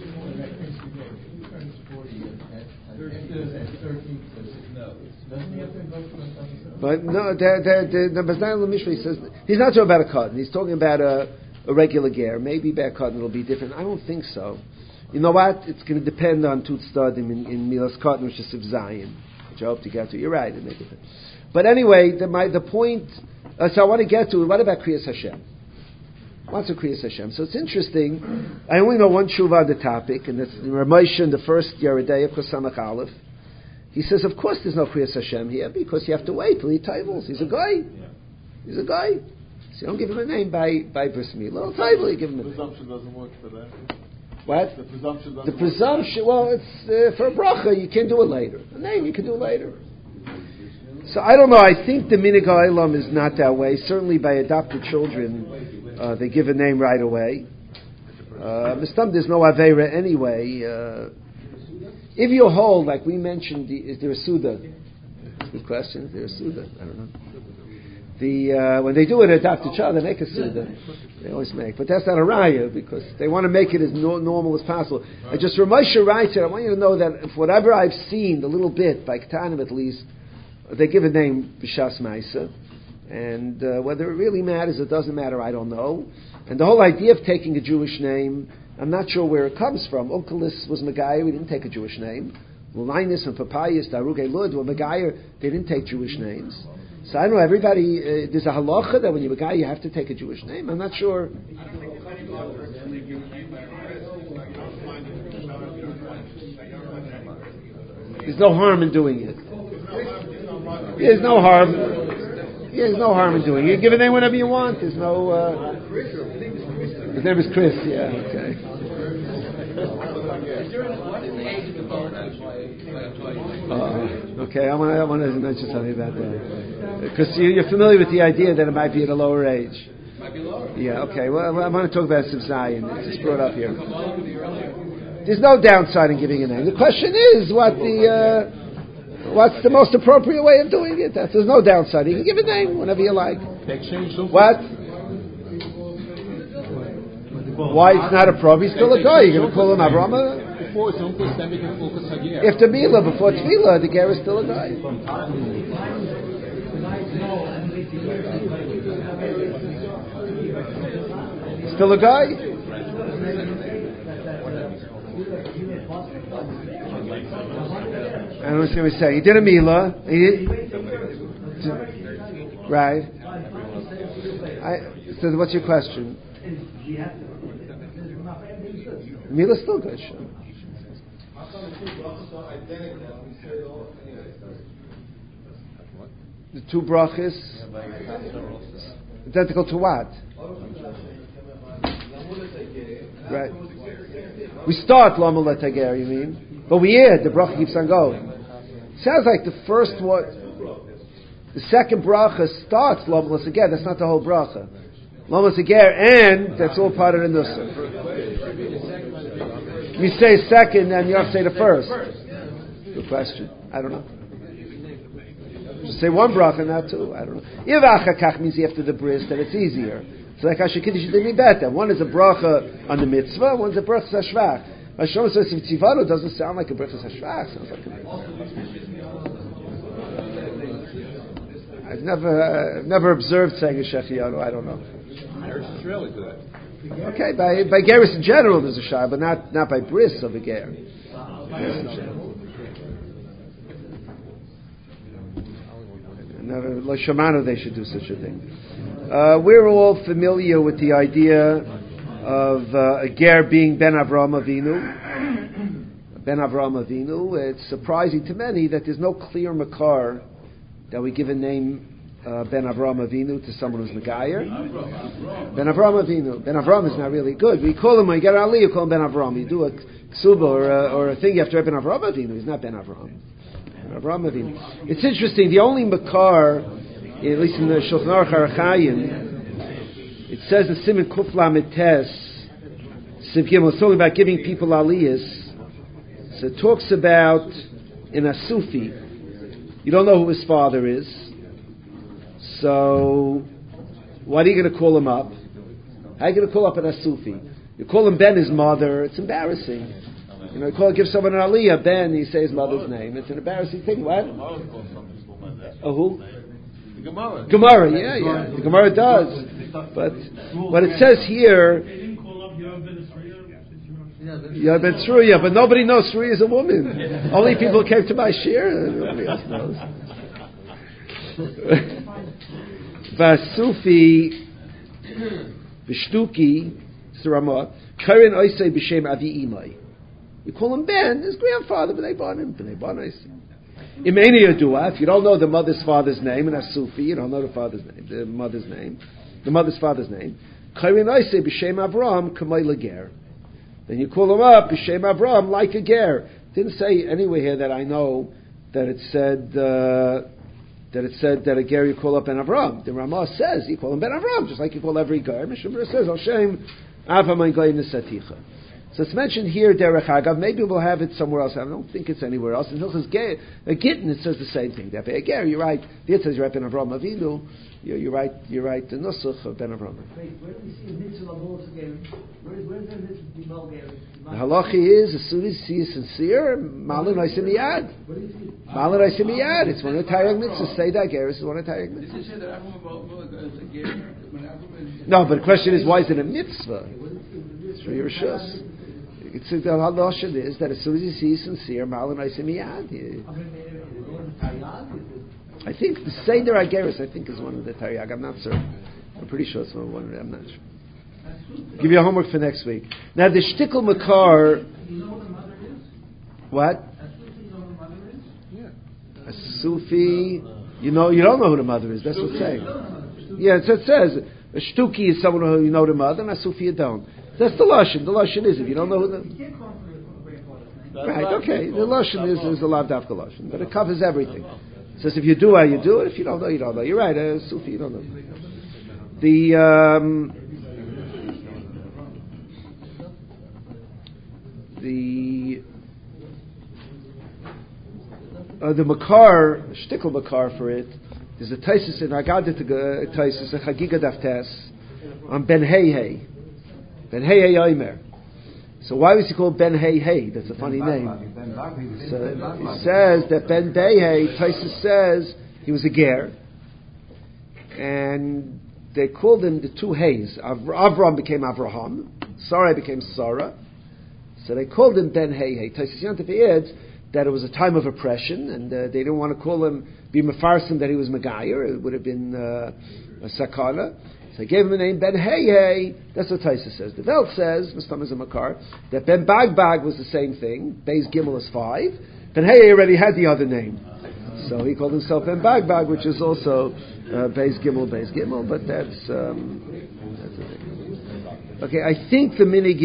40 at 13, no. Doesn't he have to go for a But no, the Baznaim L'Mishra says, he's not talking about a cotton, he's talking about a regular ger. Maybe by a cotton it'll be different. I don't think so. You know what? It's going to depend on Tut Stadim in Milas Cotton, which is of Zion, which I hope to get to. You're right, it may depend. But anyway, the point, so I want to get to, what about Kriyas Hashem? What's a Kriyas Hashem? So it's interesting. I only know one tshuva on the topic, and that's Ramosha in the first Yeridei of Kosamach Aleph. He says, of course there's no Kriyas Hashem here, because you have to wait till he tables. He's a guy. He's a guy. So you don't give him a name by Bris Milah. Table, you give him a name. The presumption doesn't work for that. What? The presumption doesn't The presumption, well, it's for a bracha, you can do it later. A name, you can do it later. So I don't know, I think the Minig HaOlam is not that way. Certainly by adopted children, they give a name right away. Mistam, there's no Aveira anyway. If you hold, like we mentioned, is there a Suda? Good question. Is there a Suda? I don't know. When they do an adopted child, they make a Suda. They always make. But that's not a raya, because they want to make it as normal as possible. I just, Ramosha writes it, I want you to know that if whatever I've seen, a little bit, by Ketanim at least, they give a name, B'Shas Maisa. And whether it really matters, it doesn't matter, I don't know. And the whole idea of taking a Jewish name, I'm not sure where it comes from. Onkelos was Megayer, we didn't take a Jewish name. Linus and Papayas, Daruge Lud were Megayer, they didn't take Jewish names. So I don't know, everybody, there's a halacha that when you're a guy, you have to take a Jewish name. I'm not sure. There's no harm in doing it. There's no harm. There's no harm in doing it. You give a name whenever you want. There's no... His name is Chris, yeah, okay. Okay, I want to mention something about that. Because you're familiar with the idea that it might be at a lower age. Yeah, okay. Well, I want to talk about Siv Zion. It's just brought up here. There's no downside in giving a name. The question is what's the most appropriate way of doing it. There's no downside. You can give a name whenever you like. What? Why it's not appropriate? He's still a guy. You're going to call him Avrama? If the Mila, before Tefillah, the Ger is still a guy. Still a guy? I don't know what he's going to say. He did a Mila. Right. So what's your question? Mila's still good, sure. The two brachas, identical to what? Right. We start Lama Letager, you mean? But we add, the bracha keeps on going. Sounds like the first one, the second bracha starts Lama Letager, that's not the whole bracha. Lama Letager, and that's all part of the Nusach. You say second, and you have to say the first. Good question. I don't know. Just say one bracha, not two. I don't know. If achakach means after the bris, then it's easier. So like Asher Kiddush did me better. One is a bracha on the mitzvah, one's a bracha hashvach. Hashem says tzivanu doesn't sound like a bracha hashvach. Sounds like a mitzvah. I've never observed saying a shechiyanu. I don't know. Eretz Yisrael is that. Okay, by Geras in general there's a shah, but not by bris of a ger. Never, like Shemanu, they should do such a thing. We're all familiar with the idea of a ger being Ben Avraham Avinu. Ben Avraham Avinu. It's surprising to many that there's no clear makar that we give a name Ben Avraham Avinu to someone who's Megayer. Ben Avraham Avinu. Ben Avraham is not really good. We call him, when you get an Ali, you call him Ben Avraham. You do a ksuba or a thing, you have to have Ben Avraham Avinu. He's not Ben Avraham. Ben Avraham Avinu. It's interesting, the only makar, at least in the Shulchan Aruch Arachayim, it says in Siman Kuf Lamed Tes, Siv Gimel, it's talking about giving people aliyas. So it talks about in a Sufi, you don't know who his father is, so what are you going to call him up? How are you going to call up an Asufi? You call him Ben his mother, it's embarrassing. You know, give someone an Aliyah, Ben, you say his mother's name. It's an embarrassing thing. What? Oh, who? Gemara, yeah. The Gemara does. But what it says here, yeah, Ben Sruya, but nobody knows Sruya is a woman. Only people who came to my shir, nobody else knows. Vasufi, Vishtuki, Sarama, Karen Oisei B'Shem Avi Imai. You call him Ben, his grandfather, B'nai Banim, B'nai Banais. Imeni Yadua, if you don't know the mother's father's name, and Asufi, you don't know the father's name, the mother's father's name. Karen Oisei B'Shem Avram, Kamei Lager. Then you call him up, B'Shem Avram, like a ger. Didn't say anywhere here that I know that it said that a ger you call up Ben Avram. The Ramah says you call him Ben Avram, just like you call every ger. Mishnah says Hashem Avamay Goyin Nesaticha. So it's mentioned here Derech Hagav. Maybe we'll have it somewhere else. I don't think it's anywhere else. And it says Gittin. It says the same thing. That a ger, you're right. It says you're right Ben Avram Avinu. You're right. The Nusach of Ben Avram. Wait, where do we see the mitzvah of Moses again? Where's the mitzvah of Bulgaria? The halachi is as soon as you see is sincere, Malin Oisim Miyad. Malin Oisim Miyad. It's one of the Taryag mitzvahs. Say that Geras is one of the Taryag mitzvahs. No, but the question is, why is it a mitzvah? It's for your shus. It's the halacha is that as soon as you see sincere, Malin Oisim Miyad. I think the Seder Ageris, I think, is one of the Taryag. I'm not certain. I'm pretty sure it's one of them. I'm not sure. Give you a homework for next week. Now the Shtickle Makar. You know who the mother is? What? You know who the mother is? Yeah. A Sufi. You don't know who the mother is. That's what it's saying. Yeah, it says a Shtuki is someone who you know the mother, and a Sufi you don't. That's the lashon. The lashon is if you don't know who the. You can't call him for the grandfather's name. Right. Okay. The lashon is a lav dafka lashon, but it covers everything. It says if you do, you do it. If you don't know, you don't know. You're right. A Sufi, you don't know. The Makar, Shtickle Makar for it, there's a Taisus in Haggadah Taisus, a Chagiga Daftes, on Ben Hey. Ben Hey Omer. So why was he called Ben Hey? That's a funny name. So it says that Ben Hey, Taisus says he was a ger, and they called him the two Hays. Avram became Avraham, Sarai became Sarah. So they called him Ben Hey. Taisus Yontif adds that it was a time of oppression, and they didn't want to call him, be mefarsim that he was Megayer. It would have been a sakana. So they gave him the name Ben Hey. That's what Taisus says. The Welt says, Mistam is a Makar, that Ben Bagbag was the same thing. Beis Gimel is 5. Ben Hey already had the other name. So he called himself Ben Bagbag, which is also Beis Gimel, but that's the thing. Okay, I think the minig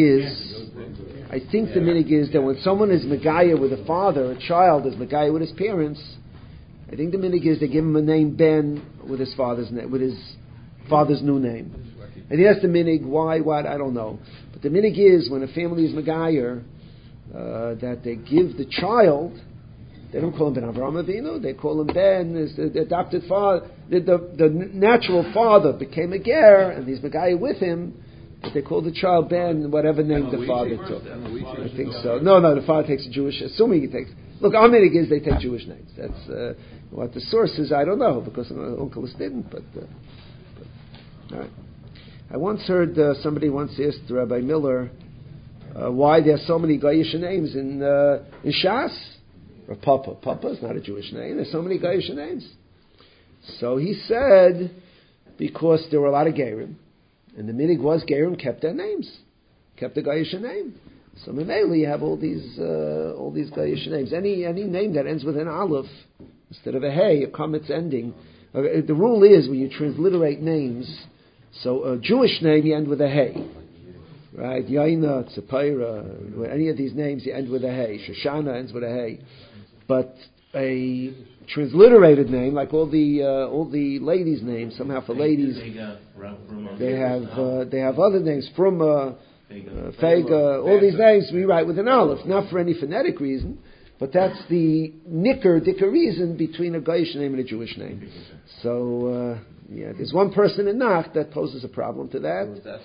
is that when someone is Megaya with a father, a child is Megaya with his parents, I think the minig is they give him a name Ben with his father's name, with his father's new name. I think that's the minig. Why? What? I don't know. But the minig is when a family is Megaya, that they give the child. They don't call him Ben Avraham Avinu. They call him Ben as the adopted father. The natural father became a ger, and he's Megaya with him. But they call the child Ben, whatever name the father took. I think so. No, the father takes a Jewish. Assuming he takes. Look, our minig is they take Jewish names. That's what the source is. I don't know because my uncle didn't. But all right. I once heard somebody once asked Rabbi Miller why there are so many Goyish names in Shas. Or Papa. Papa is not a Jewish name. There's so many Goyish names. So he said because there were a lot of Gerim. And the minig was Gerim kept their names, kept the Goyish name. So mainly you have all these Goyish names. Any name that ends with an aleph instead of a hey, a comet's ending. The rule is when you transliterate names, so a Jewish name you end with a hey, right? Yaina, Tzipora, any of these names you end with a hey. Shoshana ends with a hey, but a transliterated name, like all the ladies' names, somehow for ladies, they have other names. Fruma, Fega, all these names we write with an aleph, not for any phonetic reason, but that's the dicker reason between a Goyish name and a Jewish name. So, there's one person in Nach that poses a problem to that.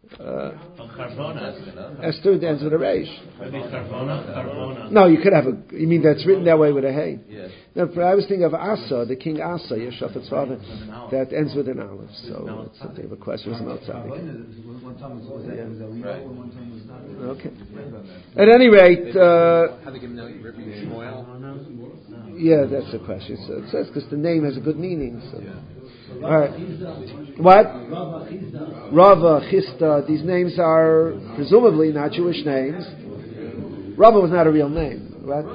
Esther ends with a reish. No, you could have you mean that's written that way with a hey? Yes. No, but I was thinking of Asa, the king Asa, Yeshafet's father, that ends with an aleph. So it's something of a question. One time was okay. At any rate, How they give him now? Shmuel? yeah, that's the question. So it says because the name has a good meaning. So. All right. What? Rava, Chista. These names are presumably not Jewish names. Rava was not a real name, right?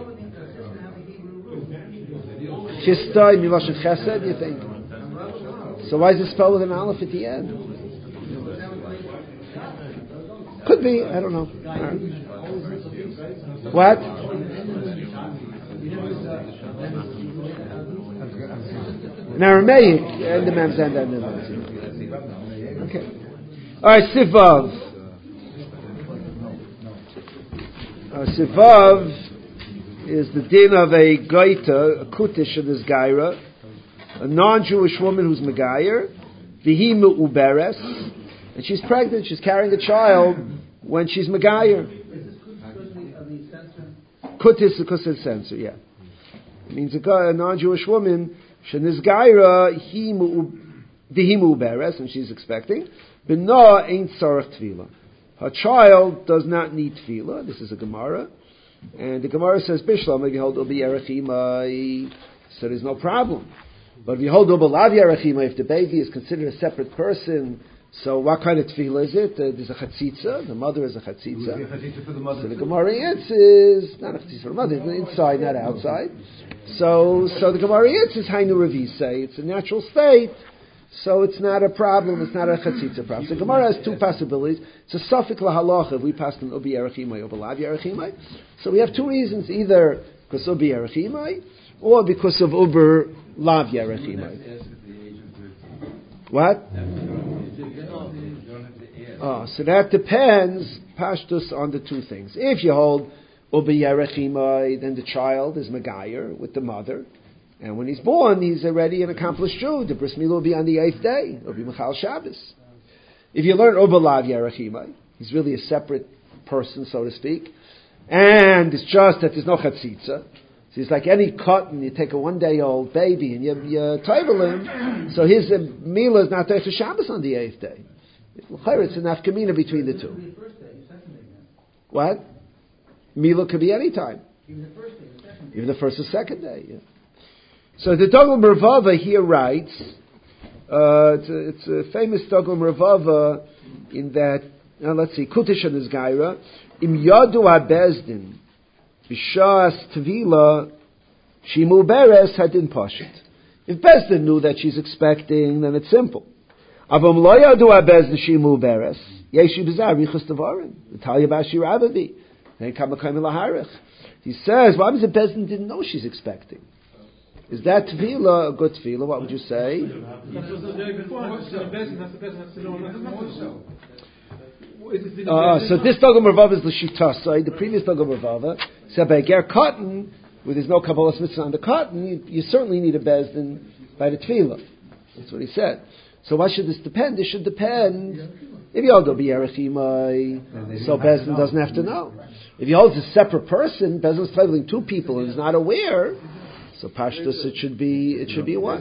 Chista, Miloshin Chesed, you think? So why is it spelled with an aleph at the end? Could be. I don't know. Right. What? In Aramaic, and the Mem's and the Mem's. Okay. All right, Sivav. Sivav is the din of a goita, a kutish in this gaira, a non-Jewish woman who's megayer, vihimu uberes, and she's pregnant, she's carrying a child when she's megayer. Kutis, the kutis censor, yeah. It means a non-Jewish woman, Shenizgaira dihimu beres, and she's expecting. B'na ain't sarach tefillah. Her child does not need tefillah. This is a Gemara, and the Gemara says Bishlam if you hold obi erechimai, so there's no problem. But if you hold obi lav erechimai, if the baby is considered a separate person, so what kind of tefillah is it? There's a chatzitza. The mother is a chatzitza. So the Gemara answers not a chatzitza for the mother, but inside, not outside. So the Gemara answers Hainu Ravise. It's a natural state, so it's not a problem. It's not a chatzitza problem. So the Gemara has two possibilities. It's a suffix lahalacha if we pass an ubi erechimai or lav erechimai. So we have two reasons: either because ubi erechimai or because of uber lav erechimai. What? So that depends, pashtus, on the two things. If you hold ubi yerechimai, then the child is megayer with the mother, and when he's born, he's already an accomplished Jew. The bris milah will be on the 8th day. It'll be Mechal Shabbos. If you learn ubi lav yerechimai, he's really a separate person, so to speak, and it's just that there's no chatzitza. So it's like any cotton, you take a 1-day-old baby and you toivel him, so his milah is not there for Shabbos on the 8th day. It's an afkamina between the two. What? Milah could be any time. Even the first or second day. Yeah. So the Doglam Ravava here writes, it's a famous Doglam Ravava in that, let's see, Kutish and his Gaira, Im Yadu HaBezdin, B'Shas Tvila, Shimu Beres Hadin Pashit. If Bezdin knew that she's expecting, then it's simple. Avam lo yadu HaBezdin Shimu Beres, Yeshi B'Zah Richas Tavarim, Natalia Bashi Rabavi, then Kamakayim Laharich. He says, why was it Bezdin didn't know she's expecting? Is that tefillah a good tefillah? What would you say? So this Dogam Ravava is the Shita. So the previous Dogam Ravava said by ger cotton, where there's no Kabbalah Mitzvah on the cotton, you certainly need a Bezdin by the tefillah. That's what he said. So why should this depend? It should depend. If you hold a B'Yerechimai, so Bezdin doesn't have to know. If he holds a separate person, Bezdin is traveling two people and is not aware. So Pashtus, it should be one.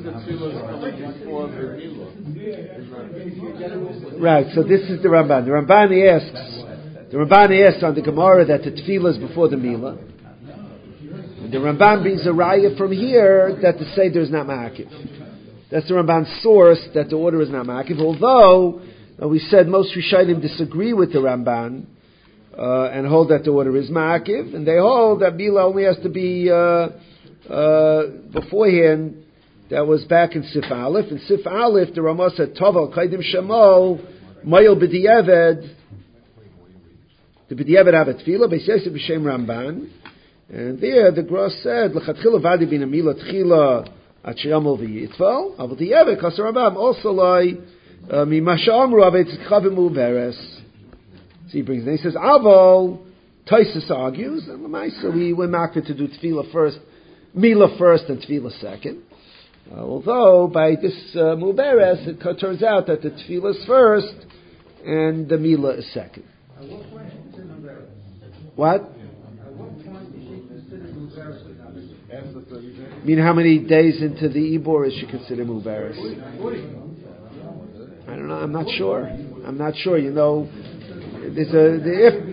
Right. So this is the Ramban. The Ramban asks on the Gemara that the tefillah is before the milah. And the Ramban brings a raya from here that the seder is not ma'akiv. That's the Ramban's source that the order is not ma'akiv. Although we said most Rishonim disagree with the Ramban and hold that the order is ma'akiv, and they hold that milah only has to be. Beforehand, that was back in Sif Aleph. In Sif Aleph, the Ramah said, Toval Kaidim Shemo, Mayel B'Di'eved, the B'Di'eved Avet Tefillah, Beis Yosef B'Shem Ramban. And there, the Gross said, L'chatchila Vadi Bin Amila Tchila At Sheyamol V'Yitval, Aval Di'eved, Kasar Rambam, also Lai, Mimasha Amru Avet Tkhavim Uberes. So he brings it. He says, Avo, Taisus argues, and so we're makbid to do tefillah first, milah first and tefillah second. Although by this muberes, it turns out that the tefillah is first and the milah is second. At what point is it muberes? What? At what point is she considered muberes? After 30 days. I mean, how many days into the Ibor is she considered muberes? 40. I don't know. I'm not sure. You know, there's if.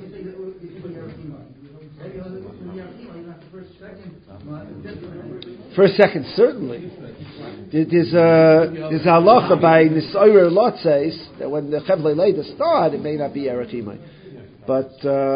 First, second, certainly. There's a halacha by Nisoyer Lotzes that when the Chevlei Leida start, it may not be Erechimai. But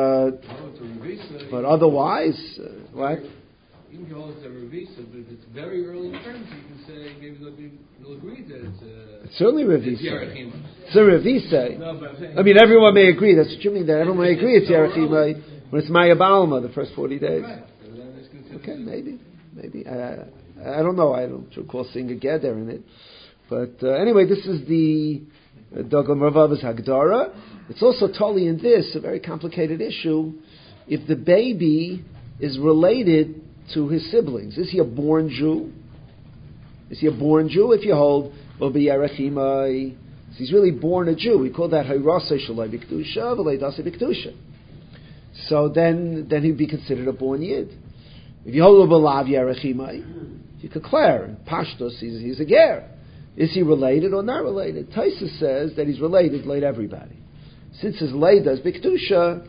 otherwise, what? You can call it a revisa, but if it's very early in terms, you can say maybe they'll agree that it's certainly revisa. It's a revisa. No, but I'm saying, I mean, everyone may agree. That's what you mean. That everyone may agree it's Yerachimai when it's Maya Balma the first 40 days. Right. Okay, maybe. I don't know. I don't recall seeing a Geder in it. But anyway, this is the Dogam Ravav's Hagdara. It's also totally in this, a very complicated issue. If the baby is related to his siblings, is he a born Jew? If you hold, will be Yerachimai. He's really born a Jew. We call that Hayrasei Shalai B'Kedusha, V'Leidasei B'Kedusha. So then he'd be considered a born Yid. If you hold a Balav Yerachimai, you could declare, Pashtos, he's a Ger. Is he related or not related? Taisus says that he's related like everybody. Since his Leida is B'Kedusha,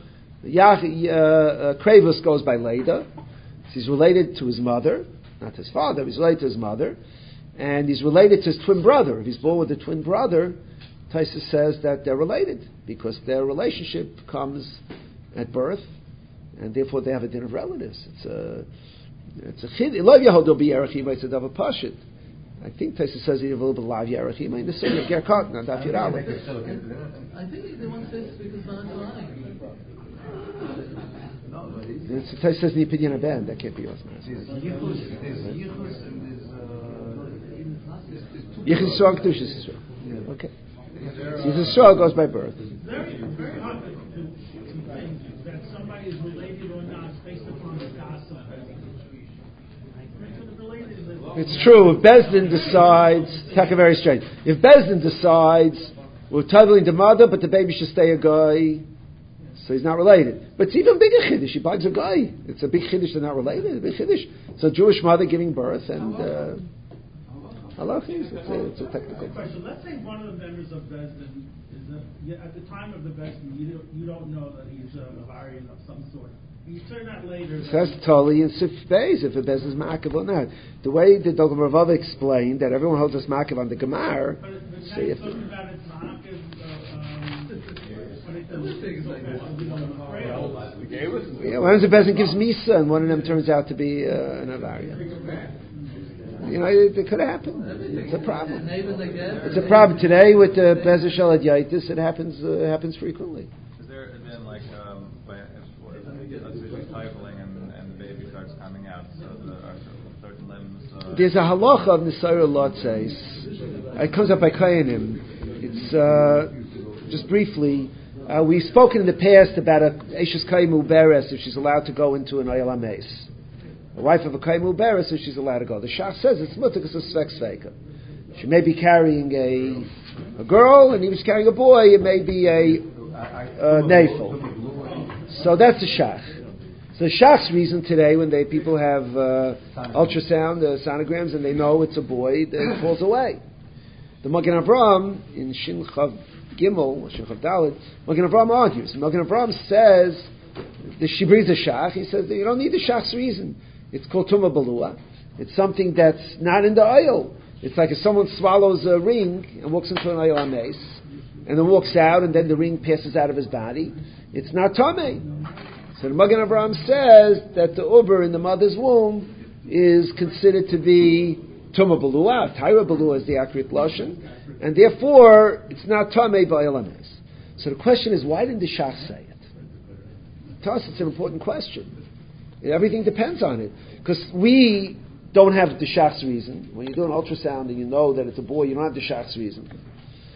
Kravus goes by Leida. So he's related to his mother, not his father, he's related to his mother. And he's related to his twin brother. If he's born with a twin brother, Taisus says that they're related because their relationship comes at birth, and therefore they have a din of relatives. It's a chid. Love Yehuda be Yerachimai. It's a davar pashit. I think Taisus says he have a little bit of lav Yerachimai in the sort of Gerkot, not Daf Yud Aleph. I think they want to say because not lying. Taisus says the opinion of Ben. That can't be yours. Yichus Yisrael Kedushas Yisrael. Okay. Yichus Yisrael goes by birth. Very, very hard to think that somebody is related or not based upon the gossip. It's true. If Bezdin decides, Taka very strange. If Bezdin decides we're totally the mother, but the baby should stay a guy, so he's not related. But it's even bigger chiddush. He buys a guy. It's a big chiddush. They're not related. It's a big chiddush. It's a Jewish mother giving birth, and halachis. It's a technical question. Let's say one of the members of Bezdin is at the time of the Bezdin, you don't know that he's a Bavarian of some sort. You turn out later. That's totally in Sif Beis if a Bez is Ma'akev or not. The way the Dogam Ravava explained that everyone holds us Ma'akev on the Gemar. But now you're talking about it's Ma'akev. One of the Bezin gives Misa, and one of them turns out to be an Avaria. You know, it could happen. It's a problem. It's a problem today with the Bezer Shalad Yaitis. It happens frequently. Is there been like let's say she's typing and the baby starts coming out, so are certain limbs? There's a halacha of Nisaira Lotzes. It comes up by Kayanim. It's just briefly. We've spoken in the past about a Eishes Kaimu Beres if she's allowed to go into an Ayal Ames. The wife of a Kaimu Beres if she's allowed to go. The Shach says it's mutter because of Svek Sveika. She may be carrying a girl, and he was carrying a boy. It may be a Nafel. So that's the Shach. So the Shach's reason today, when people have ultrasound, sonograms, and they know it's a boy, it falls away. The Magen Avraham in Shin Chav Gimel, Shin Chav Dalet, Magen Avraham argues. Magen Avraham says that she brings a Shach. He says that you don't need the Shach's reason. It's called Tumah Balua. It's something that's not in the oil. It's like if someone swallows a ring and walks into an oil ames, and then walks out, and then the ring passes out of his body. It's not Tomei. So the Magen Avraham says that the Uber in the mother's womb is considered to be Tumah Balua. Tyra Balua is the accurate Lashon. And therefore, it's not Tomei Ba'alames. So the question is, why didn't the Shach say it? To us, it's an important question. Everything depends on it. Because we don't have the Shach's reason. When you do an ultrasound and you know that it's a boy, you don't have the Shach's reason.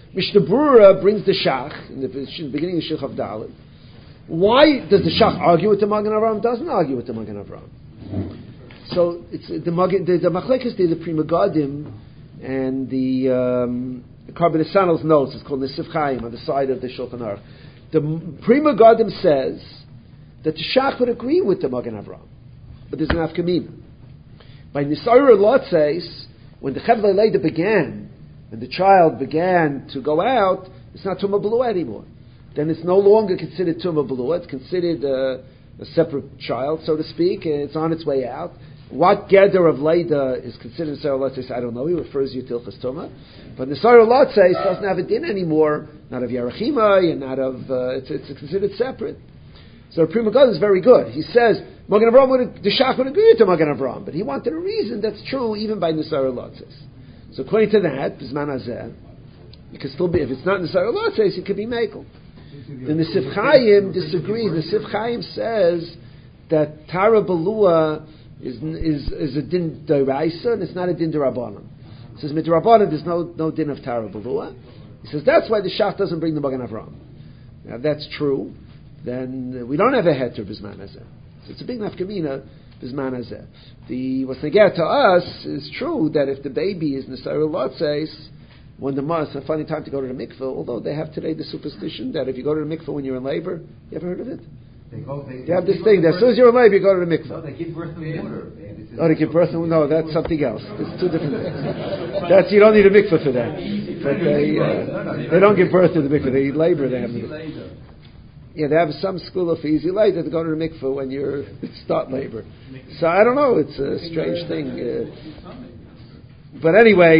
Mishnah Brura brings the Shach in the beginning of Shich of Dalet. Why does the Shach argue with the Magen Avraham? Doesn't argue with the Magen Avraham. So it's the Machlekes, the Pri Megadim, and the Karban Esanel's notes. It's called Nesif Chaim on the side of the Shulchan Aruch. The Pri Megadim says that the Shach would agree with the Magen Avraham, but there's an Afkamina. By Nisayra Lotzes, when the Chevlei Leida began, and the child began to go out, it's not Tumah B'luah anymore. Then it's no longer considered Tumah B'luah. It's considered a separate child, so to speak. It's on its way out. What gather of Leida is considered Nisayra Lotzes, I don't know. He refers you to Ilchas Tumah. But Nisayra Lotzes doesn't have a din anymore, not of Yarachimai, and not of, it's considered separate. So the Pri Megadim is very good. He says, Magen Avraham the Shach would agree to Magen Avraham, but he wanted a reason that's true even by Nisayra Lotzes. So according to that, Bizman Hazeh, it can still be, if it's not Nisayra Lotzes, it could be Mekel. The Nesif Chaim disagrees. The Nesif Chaim says that Tara Balua is a din d'oraisa and it's not a din d'Rabbanan. He says midrabanan there's no din of Tara Balua. He says that's why the Shach doesn't bring the Magen Avraham. Now if that's true, then we don't have a heter Bizman Hazeh. So it's a big nafkamina Bizman Hazeh. What's neged to us is true that if the baby is Nisayra Lotzes, when the mother, it's a funny time to go to the mikveh, although they have today the superstition that if you go to the mikveh when you're in labor, you ever heard of it? They have this thing that as soon as you're in labor, you go to the mikveh. No, they give birth in water. Oh, they give birth in water? No, that's something else. It's two different things. You don't need a mikveh for that. But they don't give birth to the mikveh. They labor. They have the Yeah, they have some school of easy later to go to the mikveh when you start labor. So I don't know. It's a strange thing. But anyway,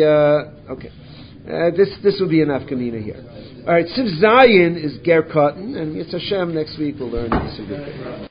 this will be enough kamina here. All right, Siv Zayin is Ger Cotton, and Yitz Hashem next week we'll learn this.